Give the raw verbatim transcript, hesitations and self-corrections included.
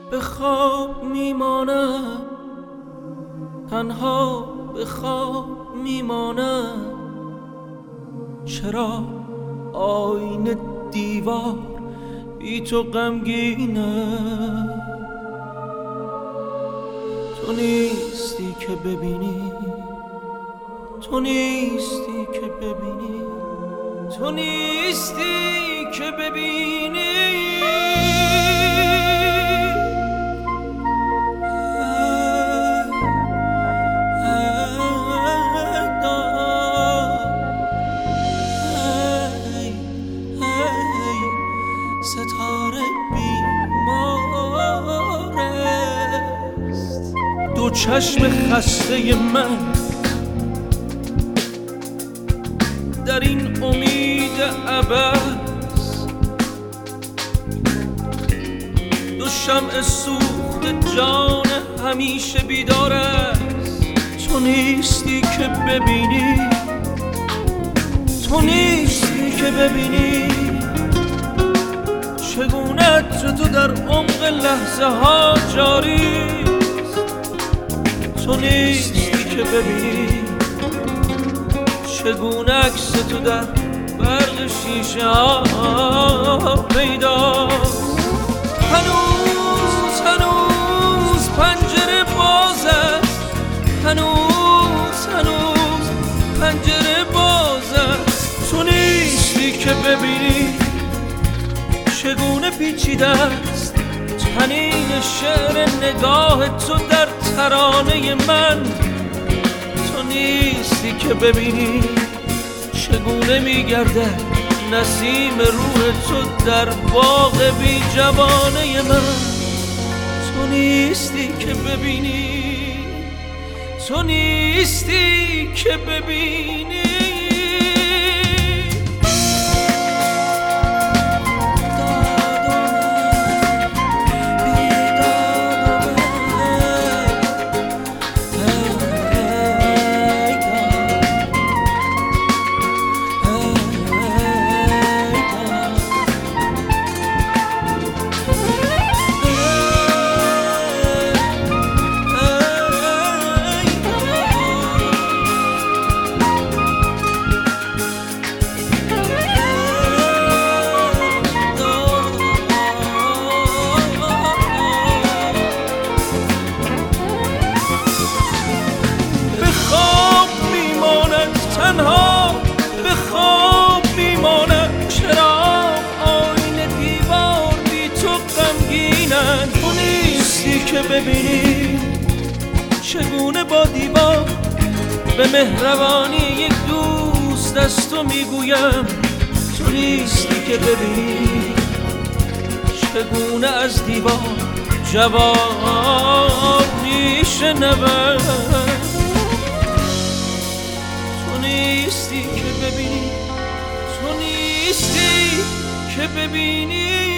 به خواب میمانم، تنها به خواب میمانم. چرا آینه دیوار بی تو غمگینه؟ تو نیستی که ببینی، تو نیستی که ببینی، تو نیستی که ببینی. ستاره بیمار است، دو چشم خسته من در این امید عبث، دو شمع سوخت جان همیشه بیدار است. تو نیستی که ببینی، تو نیستی که ببینی چگونه عطر تو در عمق لحظه ها جاری است. تو نیستی که ببینی چگونه عکس تو در برق شیشه ها پیداست. هنوز هنوز پنجره باز است، هنوز هنوز پنجره باز است. تو نیستی که ببینی چگونه پیچیده است طنین شعر نگاه تو در ترانه من. تو نیستی که ببینی چگونه میگرده نسیم روح تو در باغ بی جوانه من. تو نیستی که ببینی، تو نیستی که ببینی. تنها به خواب میمانم. چرا آینه دیوار بی تو غمگینن؟ تو نیستی که ببینی چگونه با دیوار به مهربانی یک دوست از تو میگویم. تو نیستی که ببینی چگونه از دیوار جواب میشنوم. تو نیستی که ببینی، تو نیستی که ببینی.